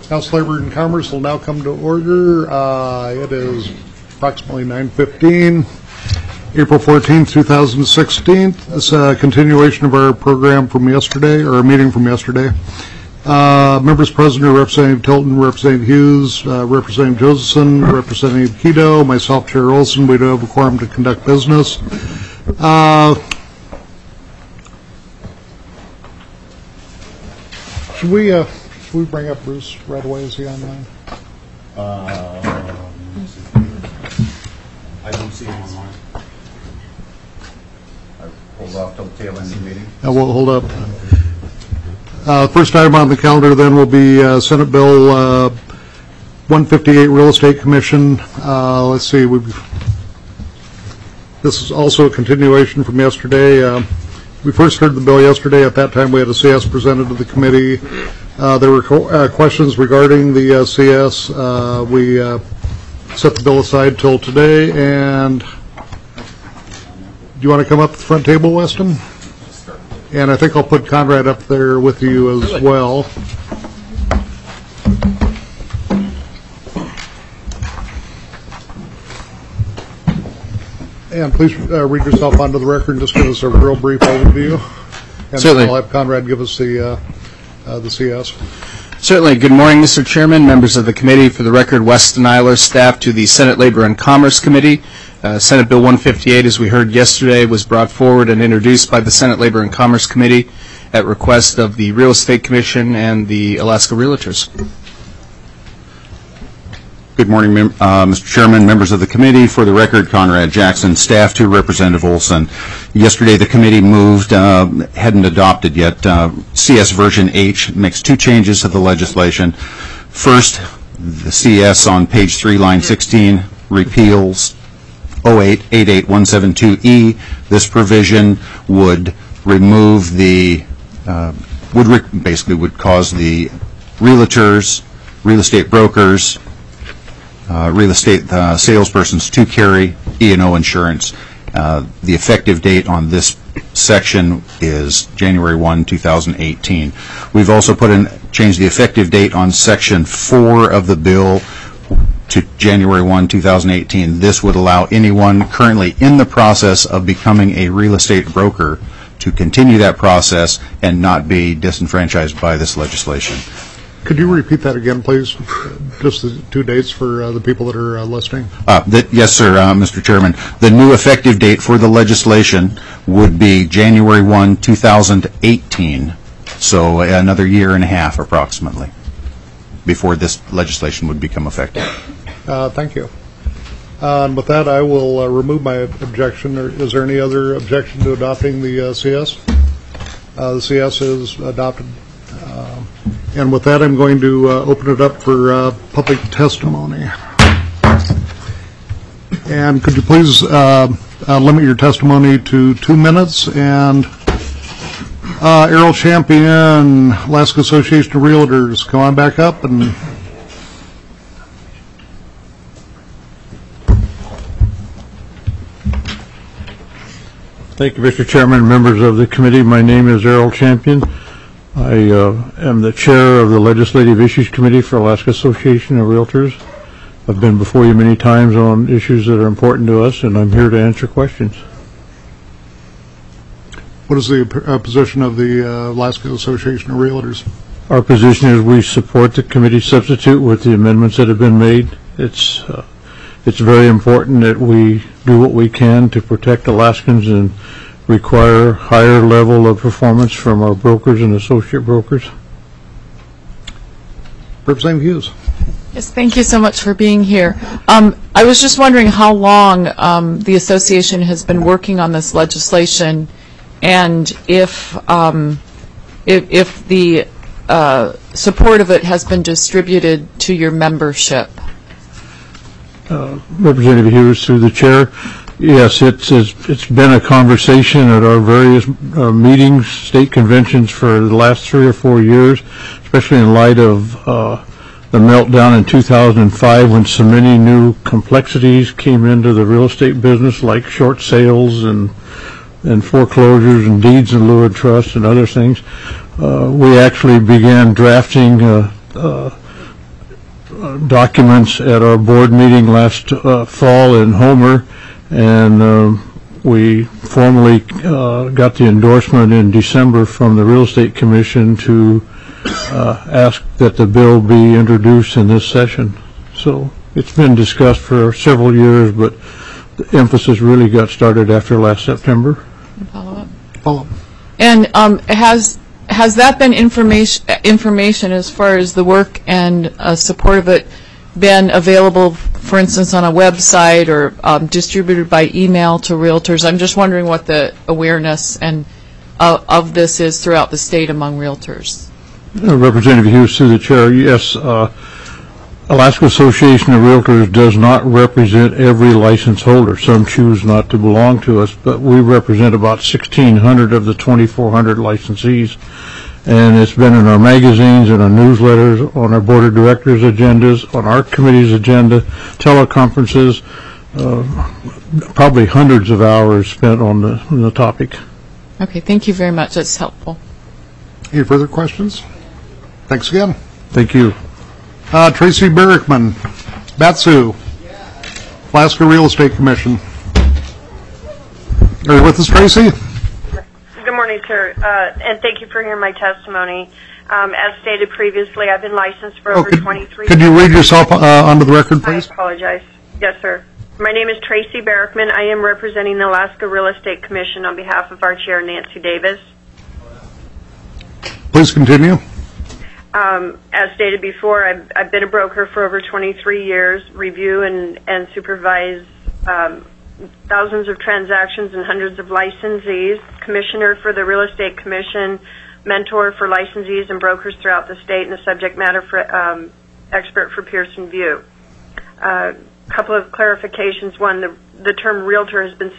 House Labor and Commerce will now come to order. It is approximately 9:15, April 14th, 2016. This is a continuation of our program from yesterday, or a meeting from yesterday. Members present are Representative Tilton, Representative Hughes, Representative Josephson, Representative Keto, myself, Chair Olson. We do have a quorum to conduct business. Should we bring up Bruce right away? Is he online? I don't see him online. I pulled off till the tail end of the meeting. We'll hold up. First item on the calendar then will be Senate Bill 158, Real Estate Commission. Let's see. This is also a continuation from yesterday. We first heard the bill yesterday. At that time, we had a CS presented to the committee. There were questions regarding the CS. We set the bill aside till today. And do you want to come up to the front table, Weston? And I think I'll put Conrad up there with you as well. And please read yourself onto the record and just give us a real brief overview. And certainly. I'll have Conrad give us the CS. Certainly. Good morning, Mr. Chairman, members of the committee. For the record, Weston Eiler, staff to the Senate Labor and Commerce Committee. Senate Bill 158, as we heard yesterday, was brought forward and introduced by the Senate Labor and Commerce Committee at request of the Real Estate Commission and the Alaska Realtors. Good morning, Mr. Chairman, members of the committee. For the record, Conrad Jackson, staff to Representative Olson. Yesterday, the committee moved, hadn't adopted yet, CS version H, makes two changes to the legislation. First, the CS on page 3, line 16, repeals 0888172E. This provision would remove the, basically would cause the realtors, real estate brokers, real estate salespersons to carry E&O insurance. The effective date on this section is January 1, 2018. We've also changed the effective date on section 4 of the bill to January 1, 2018. This would allow anyone currently in the process of becoming a real estate broker to continue that process and not be disenfranchised by this legislation. Could you repeat that again, please? Just the two dates for the people that are listening. Yes, sir, Mr. Chairman. The new effective date for the legislation would be January 1, 2018, so another year and a half approximately before this legislation would become effective. Thank you. And with that, I will remove my objection. Is there any other objection to adopting the CS? The CS is adopted. And with that, I'm going to open it up for public testimony. And could you please limit your testimony to 2 minutes? And Errol Champion, Alaska Association of Realtors, come on back up. And thank you, Mr. Chairman, members of the committee. My name is Errol Champion. I am the chair of the Legislative Issues Committee for Alaska Association of Realtors. I've been before you many times on issues that are important to us, and I'm here to answer questions. what is the position of the Alaska Association of Realtors? Our position is we support the committee substitute with the amendments that have been made. It's very important that we do what we can to protect Alaskans and require higher level of performance from our brokers and associate brokers. Representative Hughes. Yes, thank you so much for being here. I was just wondering how long the association has been working on this legislation, and if the support of it has been distributed to your membership. Representative Hughes, through the chair. Yes, it's been a conversation at our various meetings, state conventions for the last 3 or 4 years, especially in light of the meltdown in 2005 when so many new complexities came into the real estate business, like short sales and foreclosures and deeds in lieu of trust and other things. We actually began drafting documents at our board meeting last fall in Homer, and we formally got the endorsement in December from the Real Estate Commission to ask that the bill be introduced in this session. So it's been discussed for several years, but the emphasis really got started after last September. Follow-up. And has that been information as far as the work and support of it been available, for instance, on a website or distributed by email to realtors? I'm just wondering what the awareness and of this is throughout the state among realtors. Representative Hughes, through the chair, yes, Alaska Association of Realtors does not represent every license holder. Some choose not to belong to us, but we represent about 1,600 of the 2,400 licensees. And it's been in our magazines, in our newsletters, on our board of directors' agendas, on our committee's agenda, teleconferences, probably hundreds of hours spent on the topic. Okay, thank you very much. That's helpful. Any further questions? Thanks again. Thank you. Tracy Barrickman, Batsu, Alaska Real Estate Commission. Are you with us, Tracy? Good morning, sir, and thank you for hearing my testimony. As stated previously, I've been licensed for over 23 years. Could you read yourself onto the record, please? I apologize. Yes, sir. My name is Tracy Barrickman. I am representing the Alaska Real Estate Commission on behalf of our chair, Nancy Davis. Please continue. As stated before, I've been a broker for over 23 years, review and supervise thousands of transactions and hundreds of licensees, commissioner for the Real Estate Commission, mentor for licensees and brokers throughout the state, and a subject matter expert for Pearson VUE. A couple of clarifications. One, the term realtor has been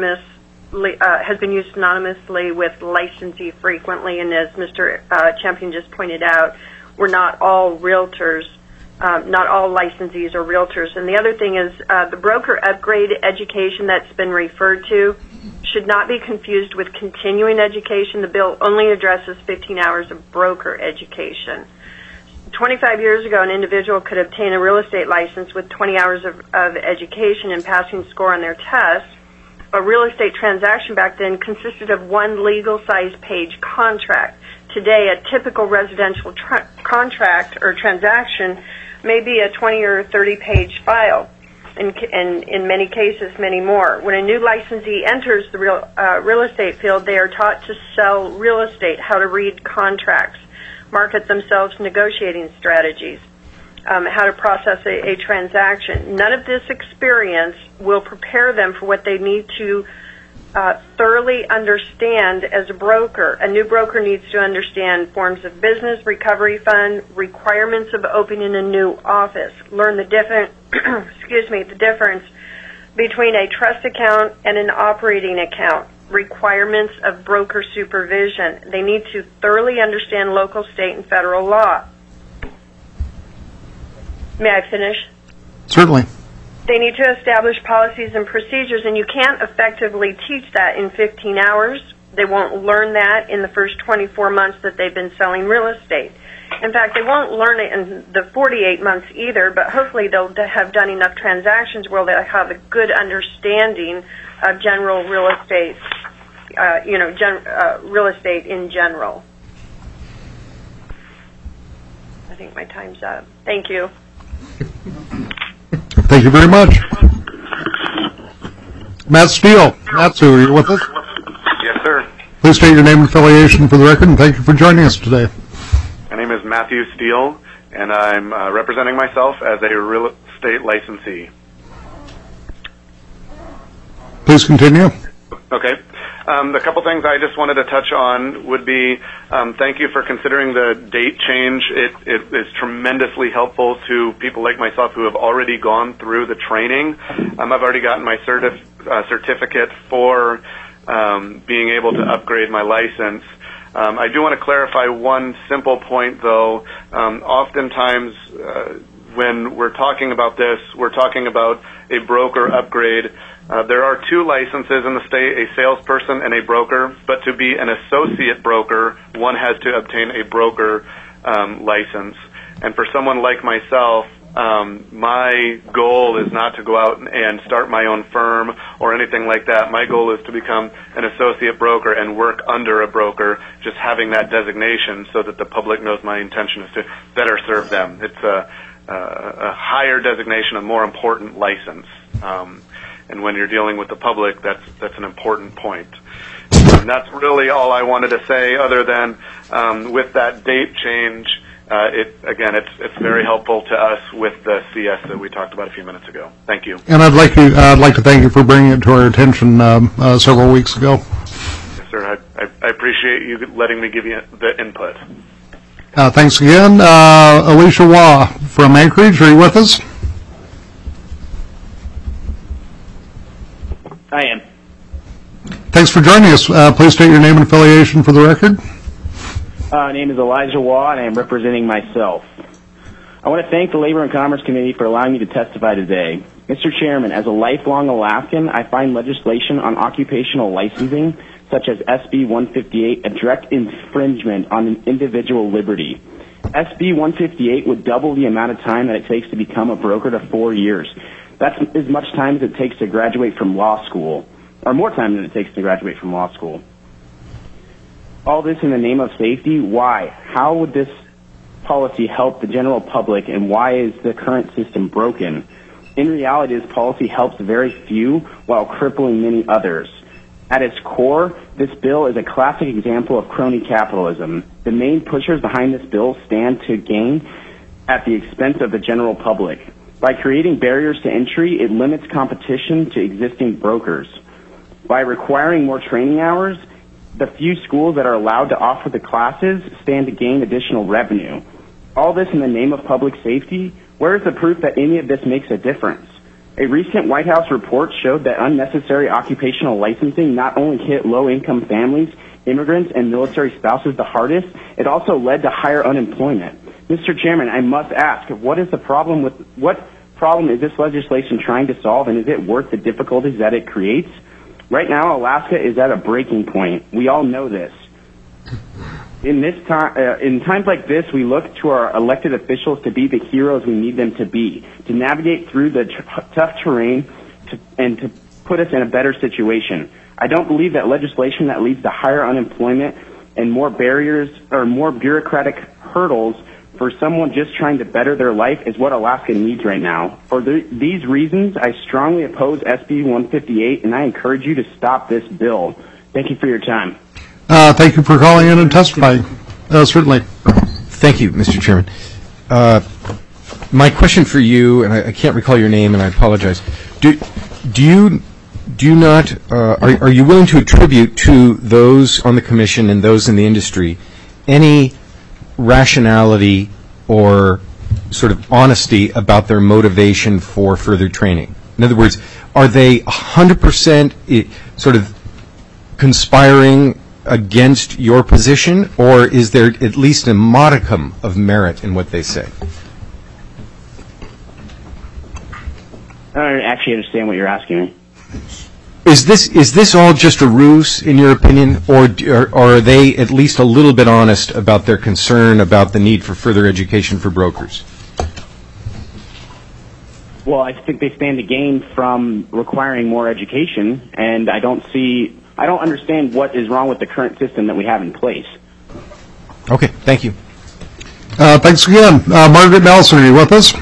used synonymously with licensee frequently, and as Mr. Champion just pointed out, we're not all realtors. Not all licensees are realtors. And the other thing is the broker upgrade education that's been referred to should not be confused with continuing education. The bill only addresses 15 hours of broker education. 25 years ago, an individual could obtain a real estate license with 20 hours of education and passing score on their test. A real estate transaction back then consisted of one legal-size page contract. Today, a typical residential contract or transaction may be a 20 or 30-page file, and in many cases, many more. When a new licensee enters the real estate field, they are taught to sell real estate, how to read contracts, market themselves, negotiating strategies, how to process a transaction. None of this experience will prepare them for what they need to thoroughly understand as a broker. A new broker needs to understand forms of business, recovery fund, requirements of opening a new office, learn the difference between a trust account and an operating account, requirements of broker supervision. They need to thoroughly understand local, state, and federal law. May I finish? Certainly. They need to establish policies and procedures, and you can't effectively teach that in 15 hours. They won't learn that in the first 24 months that they've been selling real estate. In fact, they won't learn it in the 48 months either, but hopefully they'll have done enough transactions where they'll have a good understanding of general real estate, real estate in general. I think my time's up. Thank you. Thank you very much. Matt Steele, Matsu, are you with us? Yes, sir. Please state your name and affiliation for the record, and thank you for joining us today. My name is Matthew Steele, and I'm representing myself as a real estate licensee. Please continue. Okay. The couple things I just wanted to touch on would be thank you for considering the date change. It is tremendously helpful to people like myself who have already gone through the training. I've already gotten my certificate for being able to upgrade my license. I do want to clarify one simple point, though. Oftentimes, when we're talking about this, we're talking about a broker upgrade. There are two licenses in the state, a salesperson and a broker, but to be an associate broker, one has to obtain a broker license. And for someone like myself, My goal is not to go out and start my own firm or anything like that. My goal is to become an associate broker and work under a broker, just having that designation so that the public knows my intention is to better serve them. It's a higher designation, a more important license. And when you're dealing with the public, that's an important point. And that's really all I wanted to say, other than with that date change, it's very helpful to us with the CS that we talked about a few minutes ago. Thank you. And I'd like to thank you for bringing it to our attention several weeks ago. Yes, sir. I appreciate you letting me give you the input. Thanks again. Alicia Waugh from Anchorage, are you with us? I am. Thanks for joining us. Please state your name and affiliation for the record. My name is Elijah Waugh, and I am representing myself. I want to thank the Labor and Commerce Committee for allowing me to testify today. Mr. Chairman, as a lifelong Alaskan, I find legislation on occupational licensing, such as SB 158, a direct infringement on an individual liberty. SB 158 would double the amount of time that it takes to become a broker to 4 years. That's as much time as it takes to graduate from law school, or more time than it takes to graduate from law school. All this in the name of safety? Why? How would this policy help the general public, and why is the current system broken? In reality, this policy helps very few while crippling many others. At its core, this bill is a classic example of crony capitalism. The main pushers behind this bill stand to gain at the expense of the general public. By creating barriers to entry, it limits competition to existing brokers. By requiring more training hours, the few schools that are allowed to offer the classes stand to gain additional revenue. All this in the name of public safety? Where is the proof that any of this makes a difference? A recent White House report showed that unnecessary occupational licensing not only hit low-income families, immigrants, and military spouses the hardest, it also led to higher unemployment. Mr. Chairman, I must ask, what problem is this legislation trying to solve, and is it worth the difficulties that it creates? Right now, Alaska is at a breaking point. We all know this. In times like this, we look to our elected officials to be the heroes we need them to be, to navigate through the tough terrain and to put us in a better situation. I don't believe that legislation that leads to higher unemployment and more barriers or more bureaucratic hurdles for someone just trying to better their life is what Alaska needs right now. For these reasons, I strongly oppose SB 158, and I encourage you to stop this bill. Thank you for your time. Thank you for calling in and testifying. Certainly. Thank you, Mr. Chairman. My question for you, and I can't recall your name, and I apologize. Are you willing to attribute to those on the commission and those in the industry any rationality or sort of honesty about their motivation for further training? In other words, are they 100% sort of conspiring against your position, or is there at least a modicum of merit in what they say? I don't actually understand what you're asking me. Is this all just a ruse, in your opinion, or are they at least a little bit honest about their concern about the need for further education for brokers? Well, I think they stand to gain from requiring more education, and I don't understand what is wrong with the current system that we have in place. Okay, thank you. Thanks again. Margaret Nelson, are you with us?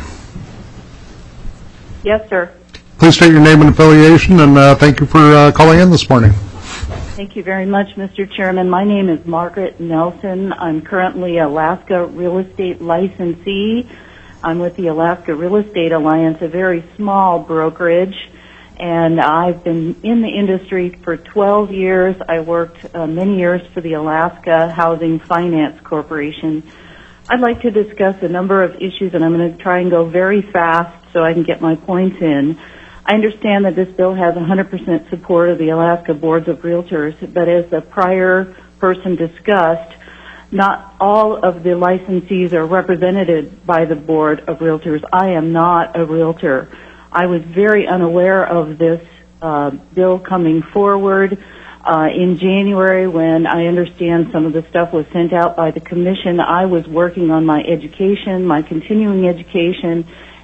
Yes, sir. Please state your name and affiliation, and thank you for calling in this morning. Thank you very much, Mr. Chairman. My name is Margaret Nelson. I'm currently Alaska Real Estate licensee. I'm with the Alaska Real Estate Alliance, a very small brokerage, and I've been in the industry for 12 years. I worked many years for the Alaska Housing Finance Corporation. I'd like to discuss a number of issues, and I'm going to try and go very fast so I can get my points in. I understand that this bill has 100% support of the Alaska Boards of Realtors, but as the prior person discussed, not all of the licensees are represented by the Board of Realtors. I am not a realtor. I was very unaware of this bill coming forward. In January, when I understand some of the stuff was sent out by the Commission, I was working on my education, my continuing education,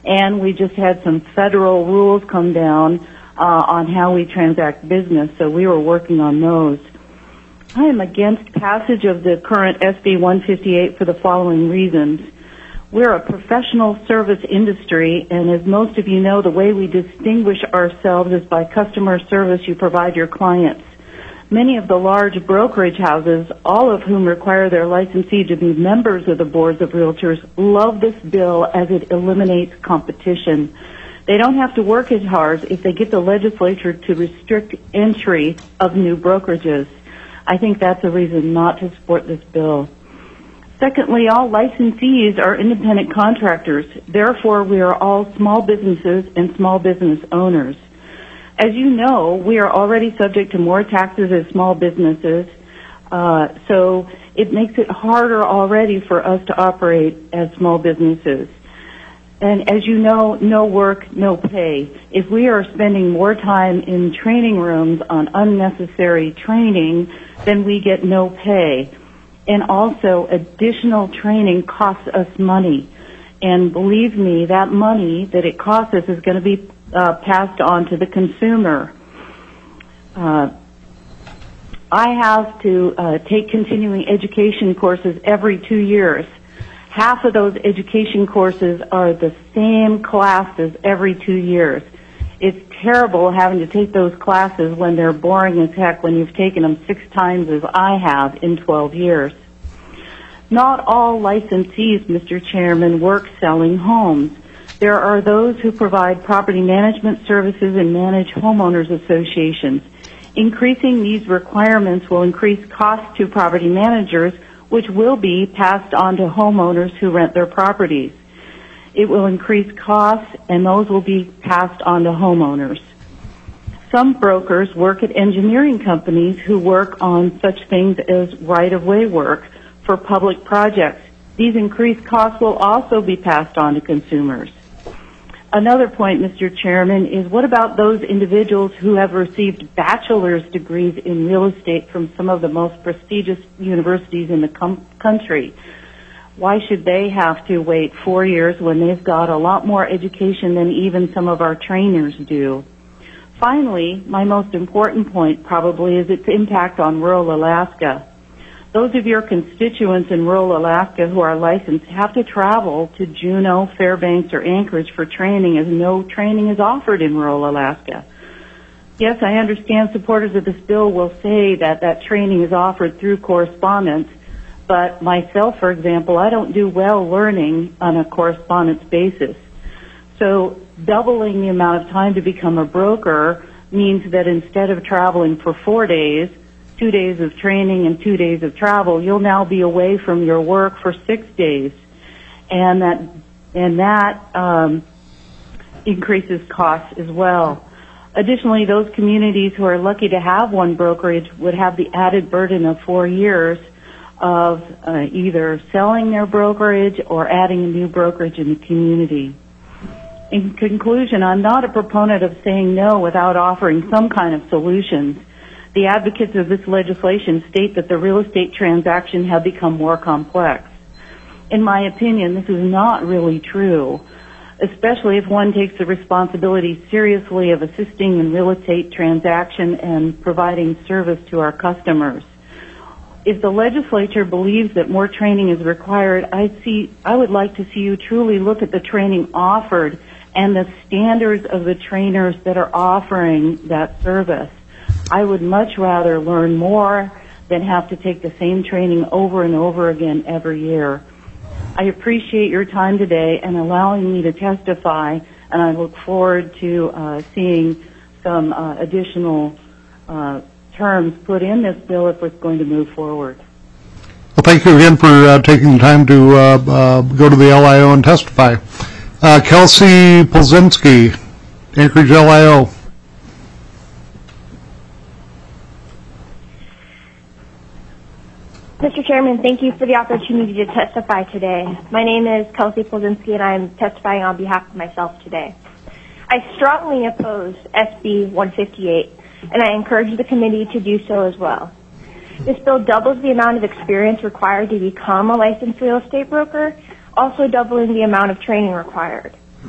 and we just had some federal rules come down on how we transact business, so we were working on those. I am against passage of the current SB 158 for the following reasons. We're a professional service industry, and as most of you know, the way we distinguish ourselves is by customer service you provide your clients. Many of the large brokerage houses, all of whom require their licensee to be members of the boards of realtors, love this bill as it eliminates competition. They don't have to work as hard if they get the legislature to restrict entry of new brokerages. I think that's a reason not to support this bill. Secondly, all licensees are independent contractors. Therefore, we are all small businesses and small business owners. As you know, we are already subject to more taxes as small businesses, so it makes it harder already for us to operate as small businesses. And as you know, no work, no pay. If we are spending more time in training rooms on unnecessary training, then we get no pay. And also, additional training costs us money. And believe me, that money that it costs us is going to be passed on to the consumer. I have to take continuing education courses every 2 years. Half of those education courses are the same classes every 2 years. It's terrible having to take those classes when they're boring as heck when you've taken them 6 times as I have in 12 years. Not all licensees, Mr. Chairman, work selling homes. There are those who provide property management services and manage homeowners associations. Increasing these requirements will increase costs to property managers, which will be passed on to homeowners who rent their properties. It will increase costs, and those will be passed on to homeowners. Some brokers work at engineering companies who work on such things as right-of-way work for public projects. These increased costs will also be passed on to consumers. Another point, Mr. Chairman, is what about those individuals who have received bachelor's degrees in real estate from some of the most prestigious universities in the country? Why should they have to wait 4 years when they've got a lot more education than even some of our trainers do? Finally, my most important point probably is its impact on rural Alaska. Those of your constituents in rural Alaska who are licensed have to travel to Juneau, Fairbanks, or Anchorage for training, as no training is offered in rural Alaska. Yes, I understand supporters of this bill will say that that training is offered through correspondence, but myself, for example, I don't do well learning on a correspondence basis. So doubling the amount of time to become a broker means that instead of traveling for 4 days, 2 days of training and 2 days of travel, you'll now be away from your work for 6 days. And that increases costs as well. Additionally, those communities who are lucky to have one brokerage would have the added burden of 4 years of either selling their brokerage or adding a new brokerage in the community. In conclusion, I'm not a proponent of saying no without offering some kind of solutions. The advocates of this legislation state that the real estate transaction have become more complex. In my opinion, this is not really true, especially if one takes the responsibility seriously of assisting in real estate transaction and providing service to our customers. If the legislature believes that more training is required, I would like to see you truly look at the training offered and the standards of the trainers that are offering that service. I would much rather learn more than have to take the same training over and over again every year. I appreciate your time today and allowing me to testify, and I look forward to seeing some additional terms put in this bill if it's going to move forward. Well, thank you again for taking the time to go to the LIO and testify. Kelsey Polzinski, Anchorage LIO. Mr. Chairman, thank you for the opportunity to testify today. My name is Kelsey Polzinski, and I'm testifying on behalf of myself today. I strongly oppose SB 158, and I encourage the committee to do so as well. This bill doubles the amount of experience required to become a licensed real estate broker, also doubling the amount of training required.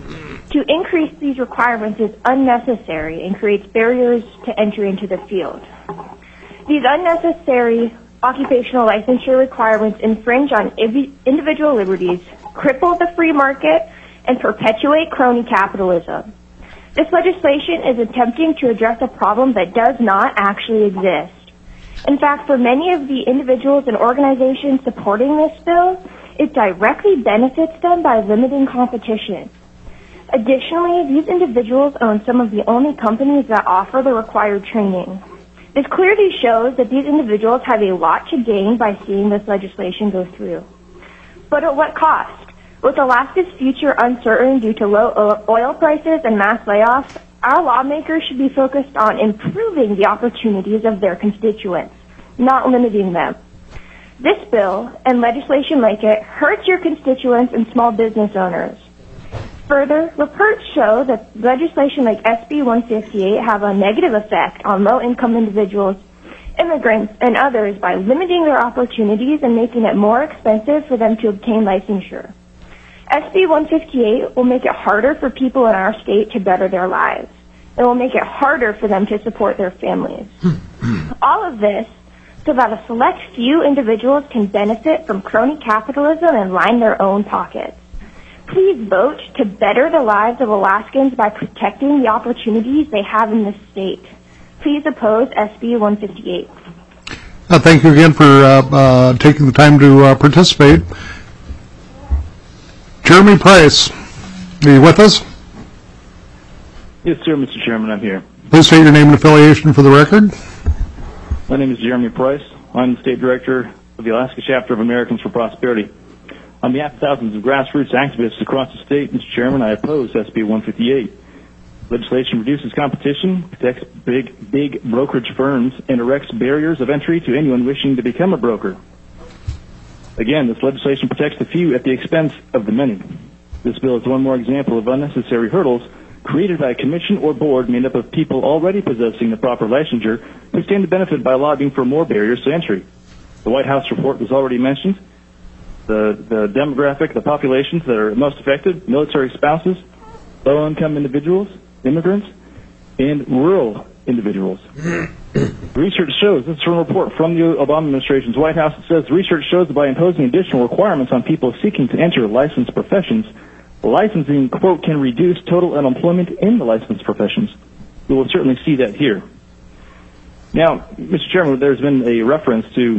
To increase these requirements is unnecessary and creates barriers to entry into the field. These unnecessary occupational licensure requirements infringe on individual liberties, cripple the free market, and perpetuate crony capitalism. This legislation is attempting to address a problem that does not actually exist. In fact, for many of the individuals and organizations supporting this bill, it directly benefits them by limiting competition. Additionally, these individuals own some of the only companies that offer the required training. This clearly shows that these individuals have a lot to gain by seeing this legislation go through. But at what cost? With Alaska's future uncertain due to low oil prices and mass layoffs, our lawmakers should be focused on improving the opportunities of their constituents, not limiting them. This bill, and legislation like it, hurts your constituents and small business owners. Further, reports show that legislation like SB 158 have a negative effect on low-income individuals, immigrants, and others by limiting their opportunities and making it more expensive for them to obtain licensure. SB 158 will make it harder for people in our state to better their lives. It will make it harder for them to support their families. All of this so that a select few individuals can benefit from crony capitalism and line their own pockets. Please vote to better the lives of Alaskans by protecting the opportunities they have in this state. Please oppose SB 158. Thank you again for taking the time to participate. Jeremy Price, are you with us? Yes, sir, Mr. Chairman, I'm here. Please state your name and affiliation for the record. My name is Jeremy Price. I'm the State Director of the Alaska Chapter of Americans for Prosperity. On behalf of thousands of grassroots activists across the state, Mr. Chairman, I oppose SB 158. Legislation reduces competition, protects big brokerage firms, and erects barriers of entry to anyone wishing to become a broker. Again, this legislation protects the few at the expense of the many. This bill is one more example of unnecessary hurdles created by a commission or board made up of people already possessing the proper licensure who stand to benefit by lobbying for more barriers to entry. The White House report was already mentioned. The demographic, the populations that are most affected, military spouses, low-income individuals, immigrants, and rural individuals. Research shows, this is from a report from the Obama administration's White House, it says research shows that by imposing additional requirements on people seeking to enter licensed professions, licensing, quote, can reduce total unemployment in the licensed professions. We will certainly see that here. Now, Mr. Chairman, there's been a reference to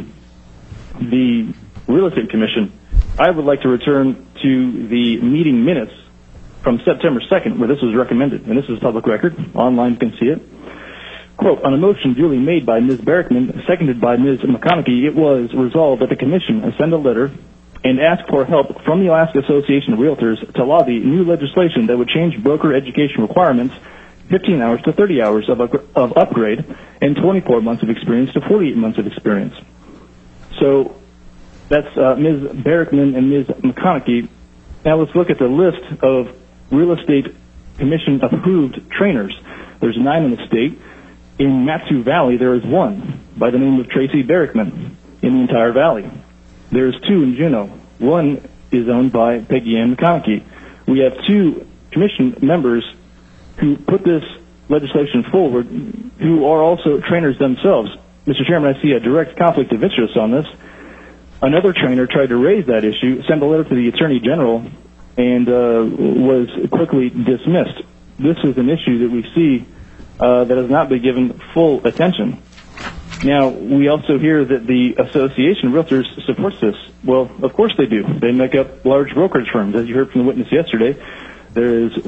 the Real Estate Commission. I would like to return to the meeting minutes from September 2nd, where this was recommended, and this is public record. Online you can see it. Quote, on a motion duly made by Ms. Berickman, seconded by Ms. McConaughey, it was resolved that the Commission send a letter and ask for help from the Alaska Association of Realtors to lobby new legislation that would change broker education requirements 15 hours to 30 hours of upgrade and 24 months of experience to 48 months of experience. So that's Ms. Berickman and Ms. McConaughey. Now let's look at the list of Real Estate Commission approved trainers. There's 9 in the state. In Matsu Valley, there is 1 by the name of Tracy Berickman in the entire valley. There's 2 in Juneau. 1 is owned by Peggy Ann McConaughey. We have 2 commission members who put this legislation forward who are also trainers themselves. Mr. Chairman, I see a direct conflict of interest on this. Another trainer tried to raise that issue, sent a letter to the Attorney General, and was quickly dismissed. This is an issue that we see that has not been given full attention. Now, we also hear that the Association of Realtors supports this. Well, of course they do. They make up large brokerage firms. As you heard from the witness yesterday, there is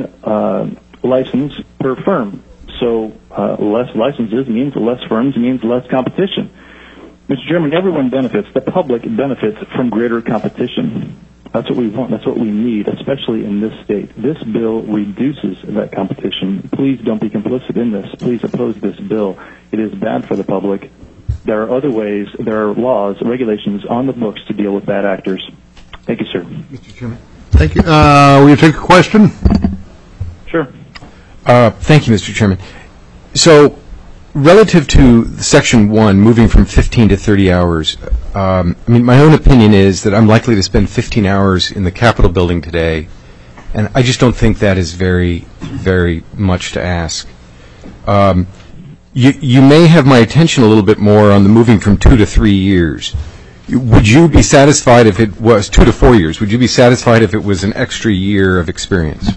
1 license per firm. So less licenses means less firms, means less competition. Mr. Chairman, everyone benefits. The public benefits from greater competition. That's what we want. That's what we need, especially in this state. This bill reduces that competition. Please don't be complicit in this. Please oppose this bill. It is bad for the public. There are other ways. There are laws, regulations on the books to deal with bad actors. Thank you, sir. Mr. Chairman. Thank you. Will you take a question? Sure. Thank you, Mr. Chairman. So, relative to Section 1, moving from 15 to 30 hours, my own opinion is that I'm likely to spend 15 hours in the Capitol building today And I just don't think that is very, very much to ask. You may have my attention a little bit more on the moving from 2 to 3 years. Would you be satisfied if it was 2 to 4 years? Would you be satisfied if it was an extra year of experience?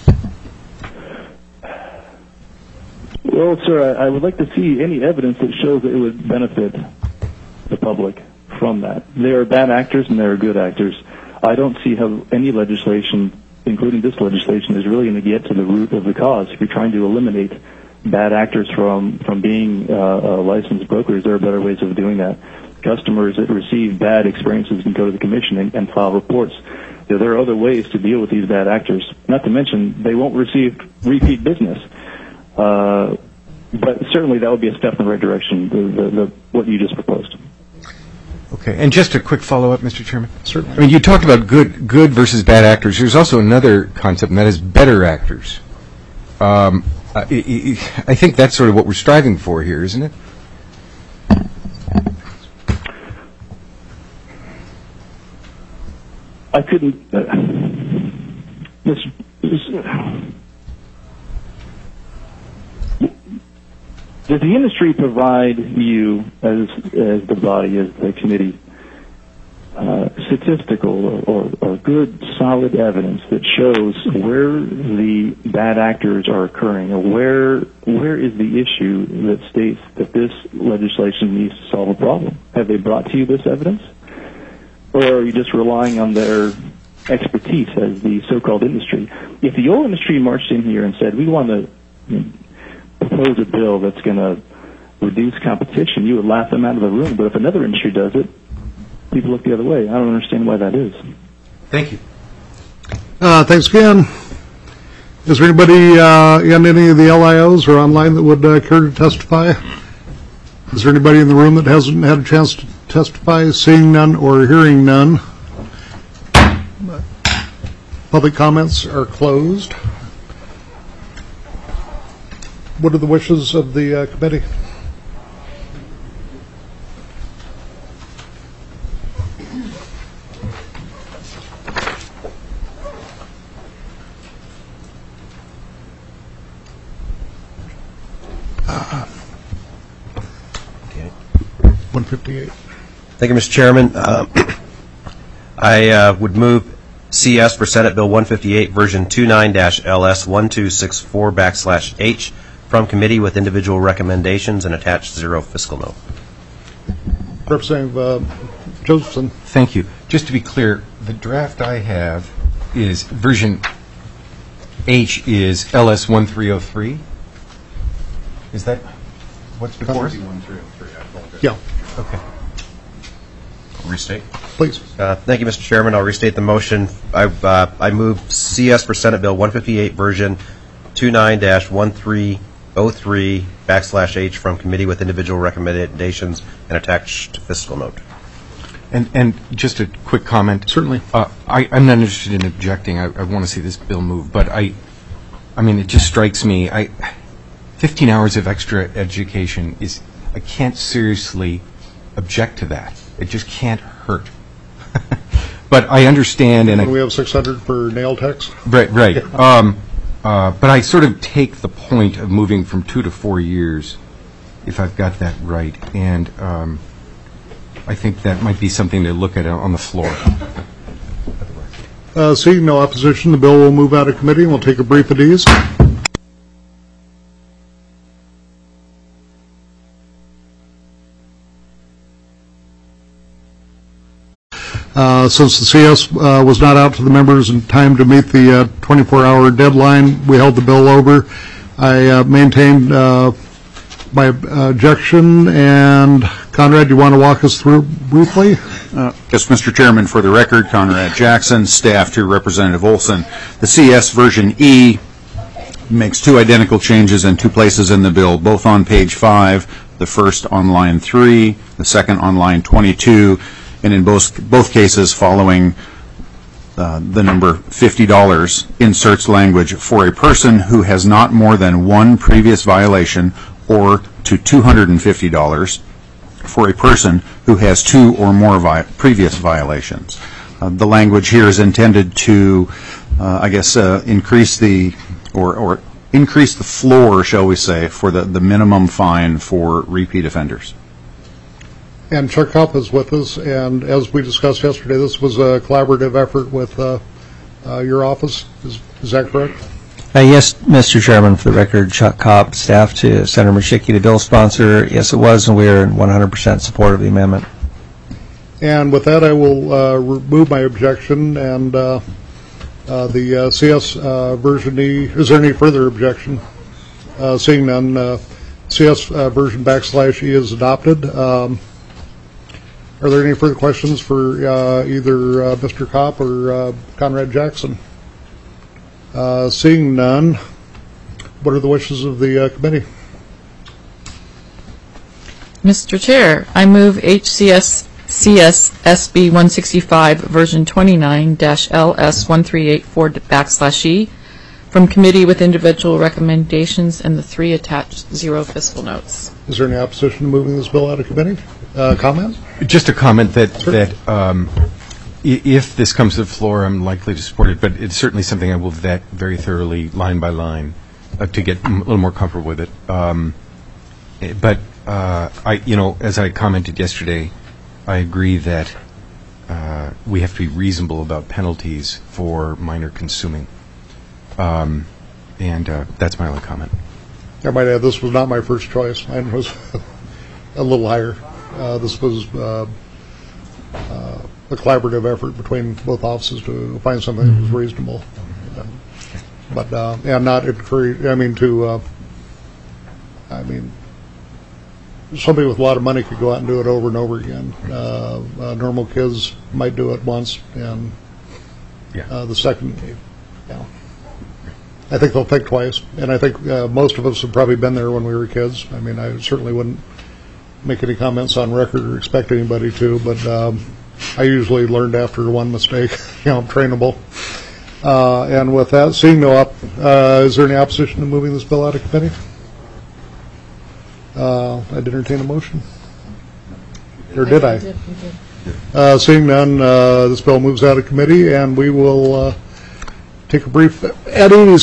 Well, sir, I would like to see any evidence that shows that it would benefit the public from that. There are bad actors and there are good actors. I don't see how any legislation, including this legislation, is really going to get to the root of the cause. If you're trying to eliminate bad actors from being licensed brokers, there are better ways of doing that. Customers that receive bad experiences can go to the commission and file reports. There are other ways to deal with these bad actors. Not to mention, they won't receive repeat business. But certainly that would be a step in the right direction, what you just proposed. Okay, and just a quick follow-up, Mr. Chairman. Certainly. I mean, you talked about good versus bad actors. There's also another concept, and that is better actors. I think that's sort of what we're striving for here, isn't it? I couldn't... Does the industry provide you, as the body, as the committee, statistical or good, solid evidence that shows where the bad actors are occurring, or where is the issue that states that this legislation needs to solve a problem? Have they brought to you this evidence? Or are you just relying on their expertise as the so-called industry? If the oil industry marched in here and said, we want to propose a bill that's going to reduce competition, you would laugh them out of the room. But if another industry does it, people look the other way. I don't understand why that is. Thank you. Thanks again. Is there anybody in any of the LIOs or online that would care to testify? Is there anybody in the room that hasn't had a chance to testify? Seeing none or hearing none, public comments are closed. What are the wishes of the committee? Okay. 158. Thank you, Mr. Chairman. I would move CS for Senate Bill 158, version 29-LS1264/H from committee with individual recommendations and attached zero fiscal note. Representative Josephson. Thank you. Just to be clear, the draft I have is version H is LS1303. Is that what's before us? 1303. Yeah. Okay. Restate. Please. Thank you, Mr. Chairman. I'll restate the motion. I move CS for Senate Bill 158, version 29-1303/H from committee with individual recommendations and attached fiscal note. And just a quick comment. Certainly. I'm not interested in objecting. I want to see this bill move. But I mean, it just strikes me. 15 hours of extra education is, I can't seriously object to that. It just can't hurt. But I understand. And we have 600 for nail techs. Right. But I sort of take the point of moving from 2 to 4 years, if I've got that right. And I think that might be something to look at on the floor. Seeing no opposition, the bill will move out of committee, and we'll take a brief at ease. Since the CS was not out to the members in time to meet the 24-hour deadline, we held the bill over. I maintained my objection, and Conrad, you want to walk us through briefly? Yes, Mr. Chairman, for the record, Conrad Jackson, staff to Representative Olson. The CS version E makes two identical changes in two places in the bill, both on page 5, the first on line 3, the second on line 22, and in both cases following the number $50 inserts language for a person who has not more than one previous violation, or to $250 for a person who has two or more previous violations. The language here is intended to increase the, or increase the floor, shall we say, for the minimum fine for repeat offenders. And Chuck Kopp is with us, and as we discussed yesterday, this was a collaborative effort with your office. Is that correct? Yes, Mr. Chairman, for the record, Chuck Kopp, staff to Senator Mashicki, the bill sponsor. Yes, it was, and we are in 100% support of the amendment. And with that, I will remove my objection, and the CS version E, is there any further objection? Seeing none, CS version / E is adopted. Are there any further questions for either Mr. Kopp or Conrad Jackson? Seeing none, what are the wishes of the committee? Mr. Chair, I move HCS SB 165 version 29-LS1384 / E from committee with individual recommendations and the 3 attached 0 fiscal notes. Is there any opposition to moving this bill out of committee? Comment? Just a comment that if this comes to the floor, I'm likely to support it, but it's certainly something I will vet very thoroughly, line by line, to get a little more comfortable with it. But as I commented yesterday, I agree that we have to be reasonable about penalties for minor consuming, and that's my only comment. I might add, this was not my first choice. Mine was a little higher. This was a collaborative effort between both offices to find something that was reasonable. But and not encourage. Somebody with a lot of money could go out and do it over and over again. Normal kids might do it once, and the second, I think they'll think twice. And I think most of us have probably been there when we were kids. I mean, I certainly wouldn't make any comments on record or expect anybody to, but I usually learned after one mistake. I'm trainable. And with that, seeing no is there any opposition to moving this bill out of committee? I'd entertain a motion. Or did I? Seeing none, this bill moves out of committee, and we will take a brief at ease.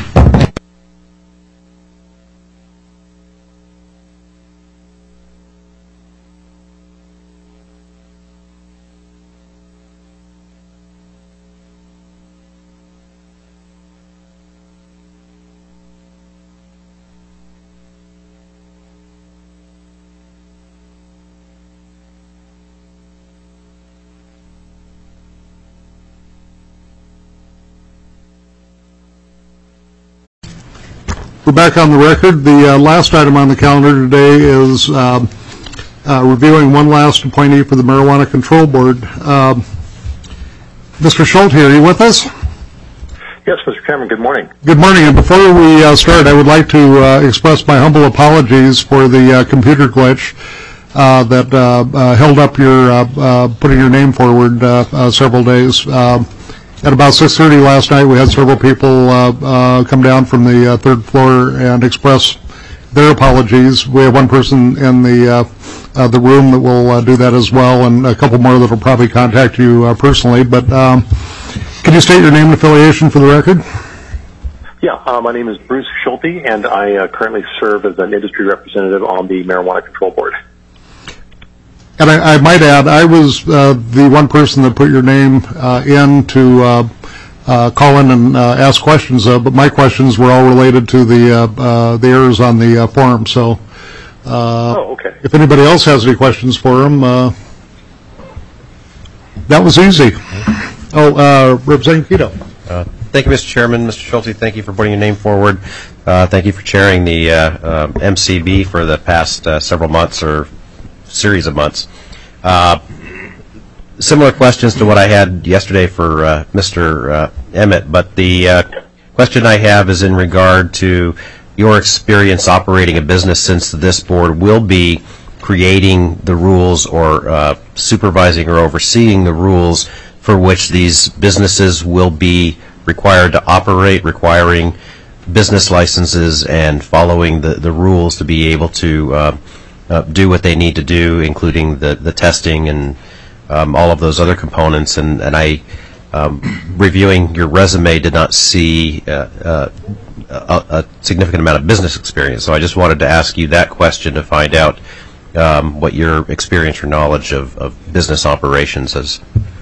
We're back on the record. The last item on the calendar today is reviewing one last appointee for the Marijuana Control Board. Mr. Schulte here, are you with us? Yes, Mr. Chairman, good morning. Good morning, and before we start, I would like to express my humble apologies for the computer glitch that held up your putting your name forward several days. At about 6:30 last night, we had several people come down from the third floor and express their apologies. We have one person in the room that will do that as well, and a couple more that will probably contact you personally. But can you state your name and affiliation for the record? Yeah, my name is Bruce Schulte, and I currently serve as an industry representative on the Marijuana Control Board. And I might add, I was the one person that put your name in to call in and ask questions, but my questions were all related to the errors on the form. So, okay. If anybody else has any questions for him, that was easy. Representative Quito. Thank you, Mr. Chairman. Mr. Schulte, thank you for putting your name forward. Thank you for chairing the MCB for the past several months or series of months. Similar questions to what I had yesterday for Mr. Emmett, but the question I have is in regard to your experience operating a business, since this board will be creating the rules or supervising or overseeing the rules for which these businesses will be required to operate, requiring business licenses and following the rules to be able to do what they need to do, including the testing and all of those other components. And I reviewing your resume, did not see a significant amount of business experience. So I just wanted to ask you that question to find out what your experience or knowledge of business operations is.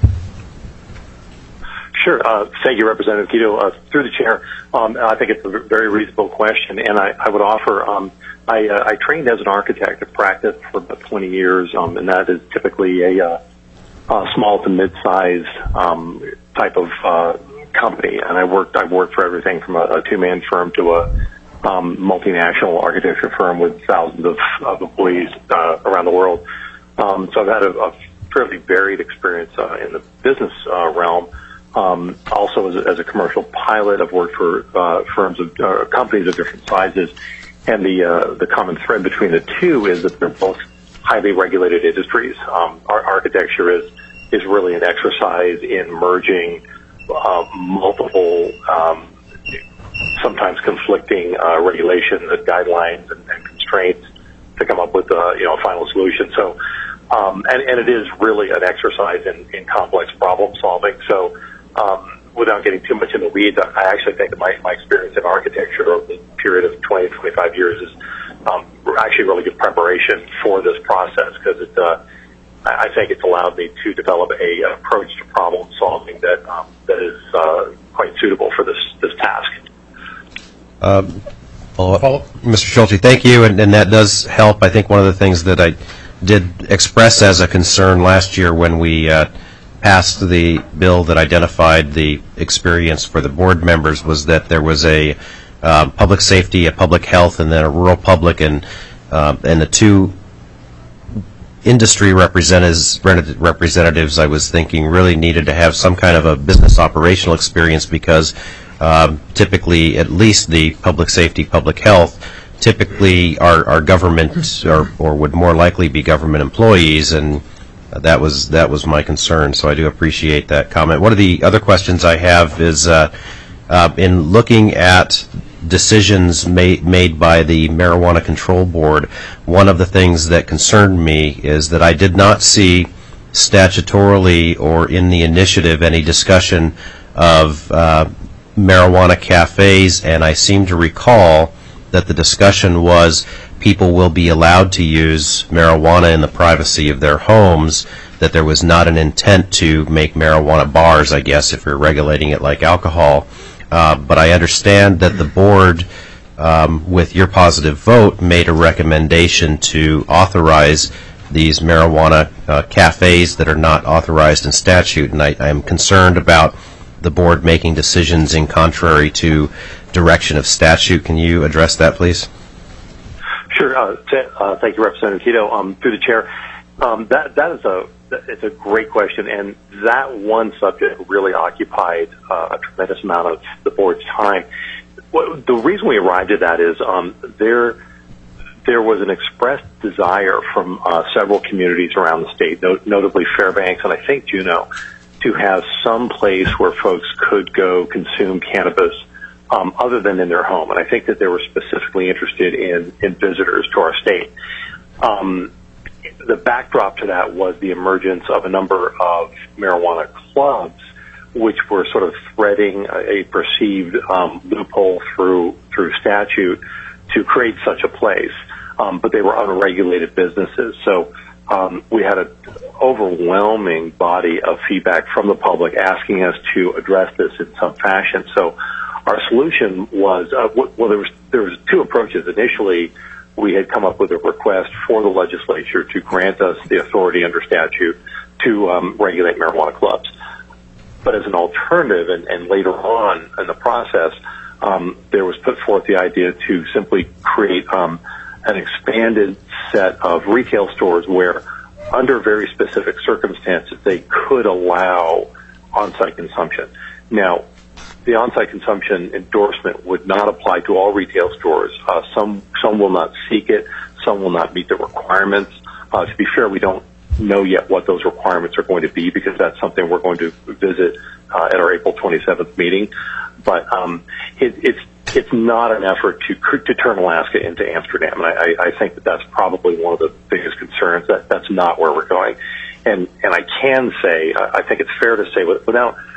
Sure. Thank you, Representative Quito. Through the chair, I think it's a very reasonable question, and I would offer, I trained as an architect of practice for about 20 years, and that is typically a small to mid-sized type of company. And I've worked for everything from a two-man firm to a multinational architecture firm with thousands of employees around the world. So I've had a fairly varied experience in the business realm. Also, as a commercial pilot, I've worked for firms of companies of different sizes, and the common thread between the two is that they're both highly regulated industries. Our architecture is really an exercise in merging multiple, sometimes conflicting regulations and guidelines and constraints to come up with a final solution. So, and it is really an exercise in complex problem solving. So. Without getting too much in the weeds, I actually think that my experience in architecture over the period of 20, 25 years is actually really good preparation for this process, because I think it's allowed me to develop a approach to problem solving that is quite suitable for this task. Mr. Schulte, thank you, and that does help. I think one of the things that I did express as a concern last year when we passed the bill that identified the experience for the board members was that there was a public safety, a public health, and then a rural public, and the two industry representatives I was thinking really needed to have some kind of a business operational experience, because typically, at least the public safety, public health, typically are government or would more likely be government employees, and that was my concern, so I do appreciate that comment. One of the other questions I have is, in looking at decisions made by the Marijuana Control Board, one of the things that concerned me is that I did not see statutorily or in the initiative any discussion of marijuana cafes, and I seem to recall that the discussion was people will be allowed to use marijuana in the privacy of their homes, that there was not an intent to make marijuana bars, I guess, if you're regulating it like alcohol. But I understand that the board, with your positive vote, made a recommendation to authorize these marijuana cafes that are not authorized in statute, and I am concerned about the board making decisions in contrary to direction of statute. Can you address that, please? Sure. Thank you, Representative Quito. Through the chair, it's a great question, and that one subject really occupied a tremendous amount of the board's time. The reason we arrived at that is there was an expressed desire from several communities around the state, notably Fairbanks and I think Juneau, to have some place where folks could go consume cannabis other than in their home. And I think that they were specifically interested in visitors to our state. The backdrop to that was the emergence of a number of marijuana clubs, which were sort of threading a perceived loophole through statute to create such a place. But they were unregulated businesses. So we had an overwhelming body of feedback from the public asking us to address this in some fashion. So our solution was, there was two approaches. Initially, we had come up with a request for the legislature to grant us the authority under statute to regulate marijuana clubs. But as an alternative, and later on in the process, there was put forth the idea to simply create an expanded set of retail stores where, under very specific circumstances, they could allow on-site consumption. Now, the on-site consumption endorsement would not apply to all retail stores. Some will not seek it. Some will not meet the requirements. To be fair, we don't know yet what those requirements are going to be, because that's something we're going to visit at our April 27th meeting. But it's not an effort to turn Alaska into Amsterdam, and I think that that's probably one of the biggest concerns. That's not where we're going. And I can say, I think it's fair to say, without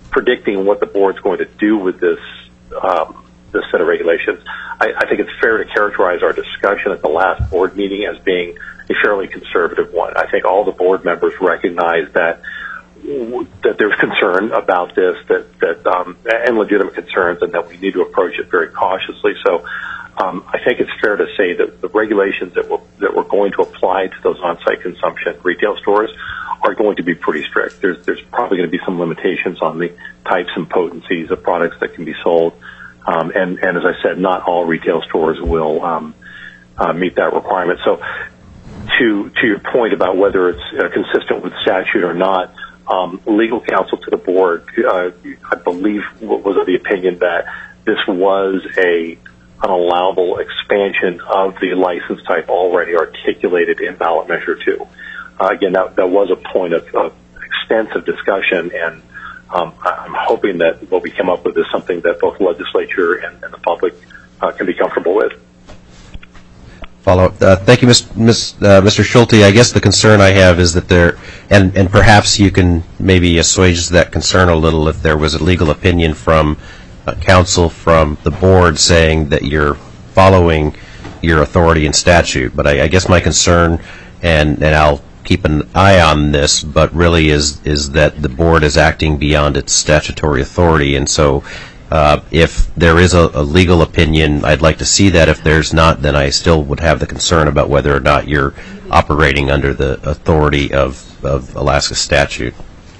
predicting what the board's going to do with this set of regulations. I think it's fair to characterize our discussion at the last board meeting as being a fairly conservative one. I think all the board members recognize that there's concern about this, and legitimate concerns, and that we need to approach it very cautiously. So I think it's fair to say that the regulations that we're going to apply to those on-site consumption retail stores are going to be pretty strict. There's probably going to be some limitations on the types and potencies of products that can be sold. And as I said, not all retail stores will meet that requirement. So to your point about whether it's consistent with statute or not, legal counsel to the board, I believe, was of the opinion that this was an allowable expansion of the license type already articulated in ballot measure 2. Again, that was a point of extensive discussion, and I'm hoping that what we come up with is something that both the legislature and the public can be comfortable with. Follow-up. Thank you, Mr. Schulte. I guess the concern I have is that and perhaps you can maybe assuage that concern a little if there was a legal opinion from counsel from the board saying that you're following your authority and statute. But I guess my concern, and I'll keep an eye on this, but really is that the board is acting beyond its statutory authority. And so if there is a legal opinion, I'd like to see that. If there's not, then I still would have the concern about whether or not you're operating under the authority of Alaska statute.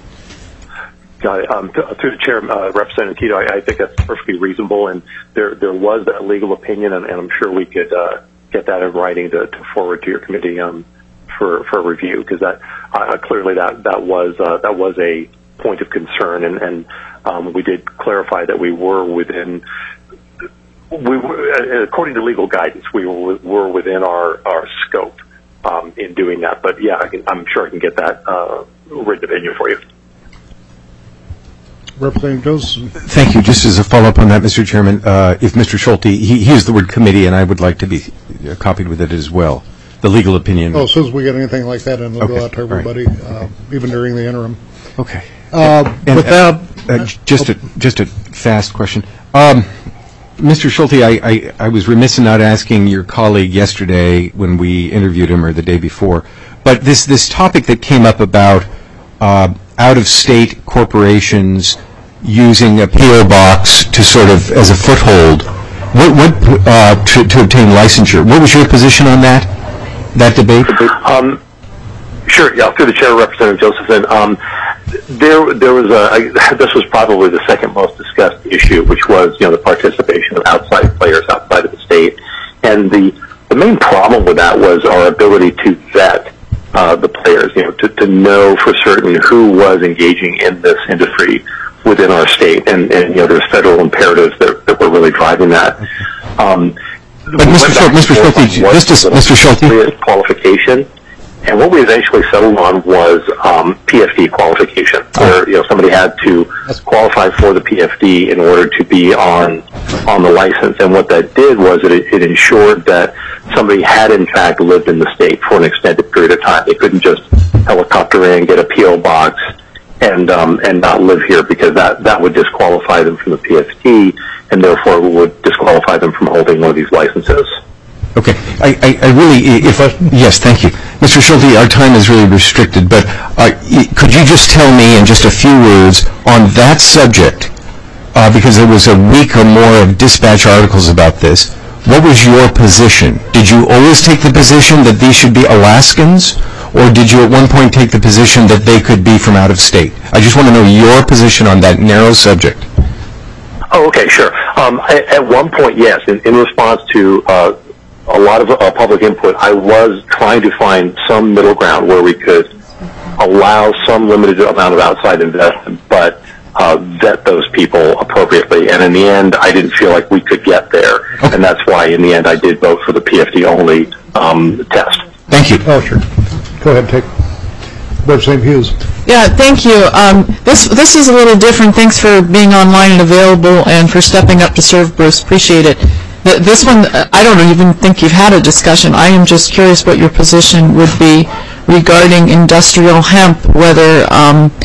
Got it. Through the chair, Representative Quito, I think that's perfectly reasonable, and there was that legal opinion, and I'm sure we could get that in writing to forward to your committee for review, because that clearly that was a point of concern, and we did clarify that we were within. According to legal guidance, we were within our scope in doing that. But yeah, I'm sure I can get that written opinion for you. Representative Joseph. Thank you. Just as a follow-up on that, Mr. Chairman, if Mr. Schulte, he used the word committee, and I would like to be copied with it as well, the legal opinion. As soon as we get anything like that, and it'll go out to everybody, even during the interim. Okay. With that, just a fast question. Mr. Schulte, I was remiss in not asking your colleague yesterday when we interviewed him, or the day before, but this topic that came up about out-of-state corporations using a PO box to sort of as a foothold, to obtain licensure. What was your position on that debate? Sure. Yeah, through the chair, Representative Josephson. There was this was probably the second most discussed issue, which was the participation of outside players outside of the state, and the main problem with that was our ability to vet the players, to know for certain who was engaging in this industry within our state, and there's federal imperatives that were really driving that. But Mr. Schulte, qualification. And what we eventually settled on was PFD qualification, where somebody had to qualify for the PFD in order to be on the license. And what that did was it ensured that somebody had in fact lived in the state for an extended period of time. They couldn't just helicopter in, get a PO box, and not live here, because that would disqualify them from the PFD, and therefore would disqualify them from holding one of these licenses. Okay. I really, yes, thank you. Mr. Schulte, our time is really restricted, but could you just tell me in just a few words on that subject, because there was a week or more of dispatch articles about this, what was your position? Did you always take the position that these should be Alaskans, or did you at one point take the position that they could be from out of state? I just want to know your position on that narrow subject. Oh, okay, sure. At one point, yes, in response to a lot of public input, I was trying to find some middle ground where we could allow some limited amount of outside investment, but vet those people appropriately. And in the end, I didn't feel like we could get there. Okay. And that's why, in the end, I did vote for the PFD-only test. Thank you. Oh, sure. Go ahead, take Representative Hughes. Yeah, thank you. This is a little different. Thanks for being online and available, and for stepping up to serve, Bruce. Appreciate it. This one, I don't even think you've had a discussion. I am just curious what your position would be regarding industrial hemp, whether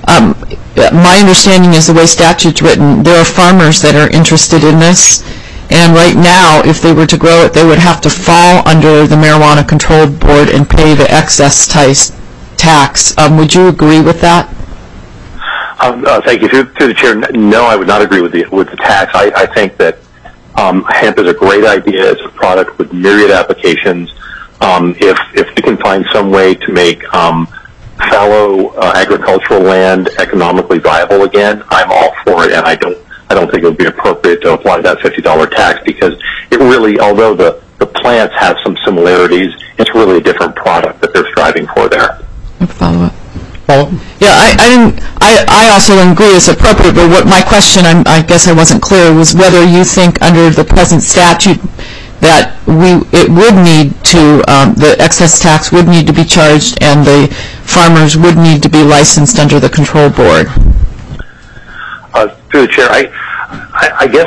my understanding is the way statute's written, there are farmers that are interested in this, and right now, if they were to grow it, they would have to fall under the Marijuana Control Board and pay the excess tax. Would you agree with that? Thank you. Through the chair, no, I would not agree with the tax. I think that hemp is a great idea. It's a product with myriad applications. If we can find some way to make fallow agricultural land economically viable again, I'm all for it, and I don't think it would be appropriate to apply that $50 tax, because it really, although the plants have some similarities, it's really a different product that they're striving for there. Follow up. Yeah, I also agree it's appropriate, but what my question, I guess I wasn't clear, was whether you think under the present statute that it would need to, the excess tax would need to be charged and the farmers would need to be licensed under the control board. Through the chair, I guess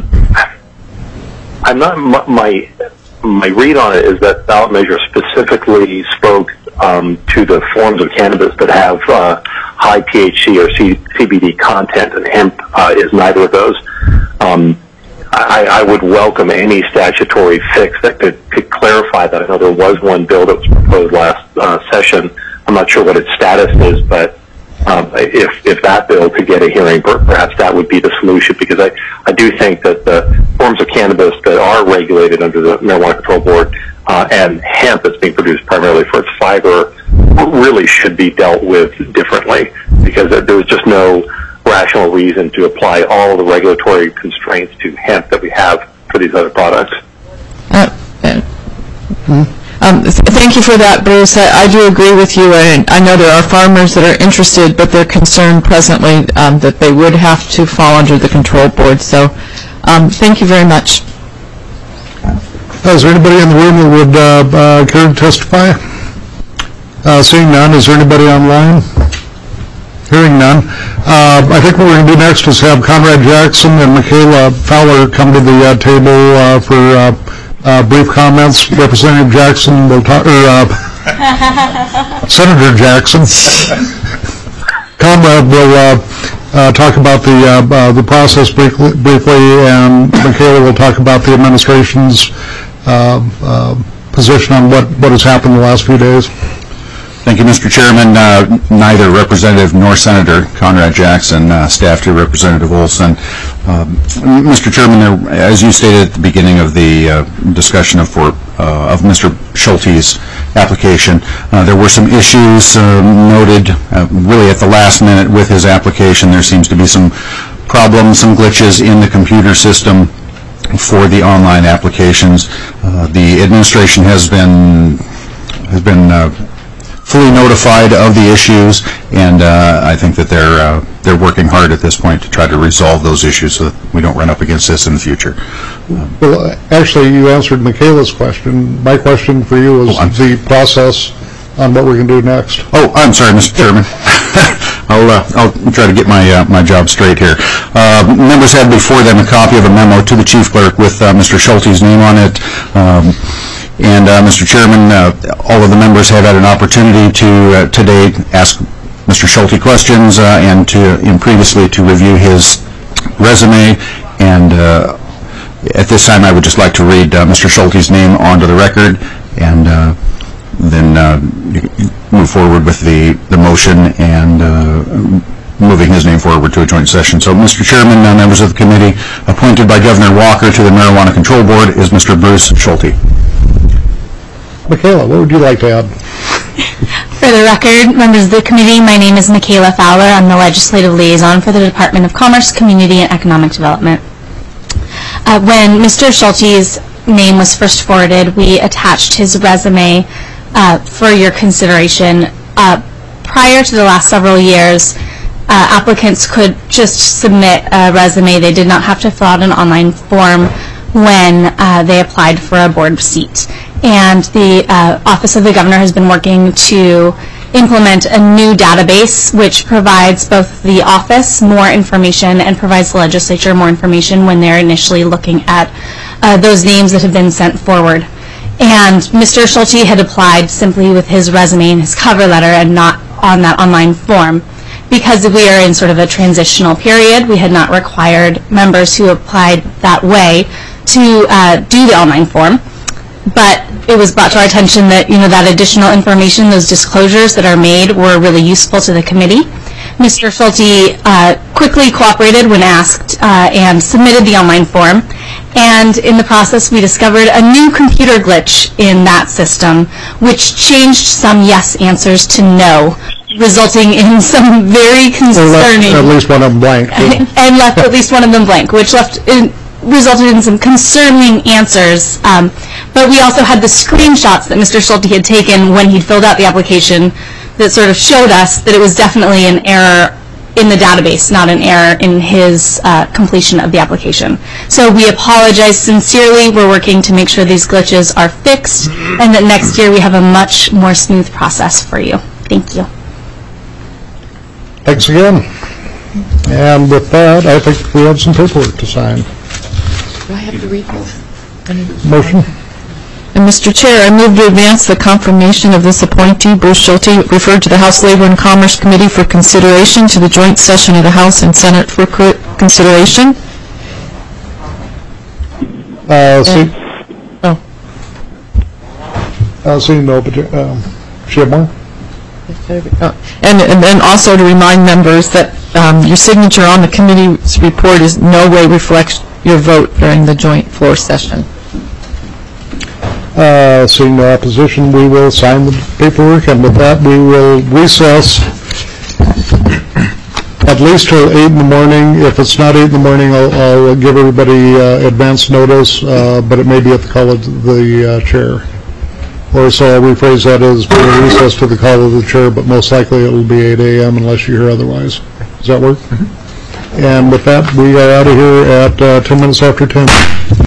I'm not, my read on it is that ballot measure specifically spoke to the forms of cannabis that have high THC or CBD content, and hemp is neither of those. I would welcome any statutory fix that could clarify that. I know there was one bill that was proposed last session. I'm not sure what its status is, but if that bill could get a hearing, perhaps that would be the solution, because I do think that the forms of cannabis that are regulated under the Marijuana Control Board and hemp that's being produced primarily for its fiber really should be dealt with differently, because there's just no rational reason to apply all the regulatory constraints to hemp that we have for these other products. Thank you for that, Bruce. I do agree with you, and I know there are farmers that are interested, but they're concerned presently that they would have to fall under the control board. So thank you very much. Is there anybody in the room who would care to testify? Seeing none, is there anybody online? Hearing none. I think what we're going to do next is have Conrad Jackson and Michaela Fowler come to the table for brief comments. Representative Jackson will talk, Senator Jackson. Conrad will talk about the process briefly, and Michaela will talk about the administration's position on what has happened in the last few days. Thank you, Mr. Chairman. Neither Representative nor Senator Conrad Jackson, staff to Representative Olson. Mr. Chairman, as you stated at the beginning of the discussion of Mr. Schulte's application, there were some issues noted really at the last minute with his application. There seems to be some problems, some glitches in the computer system for the online applications. The administration has been fully notified of the issues, and I think that they're working hard at this point to try to resolve those issues so that we don't run up against this in the future. Well, actually, you answered Michaela's question. My question for you is the process on what we're going to do next. Oh, I'm sorry, Mr. Chairman. I'll try to get my job straight here. Members had before them a copy of a memo to the chief clerk with Mr. Schulte's name on it. And Mr. Chairman, all of the members have had an opportunity to today ask Mr. Schulte questions and previously to review his resume. And at this time, I would just like to read Mr. Schulte's name onto the record, and then move forward with the motion and moving his name forward to a joint session. So, Mr. Chairman, members of the committee, appointed by Governor Walker to the Marijuana Control Board is Mr. Bruce Schulte. Michaela, what would you like to add? For the record, members of the committee, my name is Michaela Fowler. I'm the legislative liaison for the Department of Commerce, Community, and Economic Development. When Mr. Schulte's name was first forwarded, we attached his resume for your consideration. Prior to the last several years, applicants could just submit a resume. They did not have to fill out an online form when they applied for a board seat. And the Office of the Governor has been working to implement a new database which provides both the office more information and provides the legislature more information when they're initially looking at those names that have been sent forward. And Mr. Schulte had applied simply with his resume and his cover letter and not on that online form. because we are in sort of a transitional period, we had not required members who applied that way to do the online form. But it was brought to our attention that, that additional information, those disclosures that are made were really useful to the committee. Mr. Schulte quickly cooperated when asked and submitted the online form. And in the process, we discovered a new computer glitch in that system, which changed some yes answers to no, resulting in some very concerning... At least one of them blank. And left at least one of them blank, which resulted in some concerning answers. But we also had the screenshots that Mr. Schulte had taken when he'd filled out the application that sort of showed us that it was definitely an error in the database, not an error in his completion of the application. So we apologize sincerely. We're working to make sure these glitches are fixed and that next year we have a much more smooth process for you. Thank you. Thanks again. And with that, I think we have some paperwork to sign. Do I have to read this? Motion? And Mr. Chair, I move to advance the confirmation of this appointee, Bruce Schulte, referred to the House Labor and Commerce Committee for consideration to the joint session of the House and Senate for consideration. Seeing no, she have more? And then also to remind members that your signature on the committee's report is no way reflects your vote during the joint floor session. Seeing no opposition, we will sign the paperwork, and with that, we will recess at least till 8 in the morning. If it's not 8 in the morning, I'll give everybody advance notice, but it may be at the call of the chair. Or so I'll rephrase that as recess to the call of the chair, but most likely it will be 8 a.m. unless you hear otherwise. Does that work? And with that, we are out of here at 10 minutes after 10.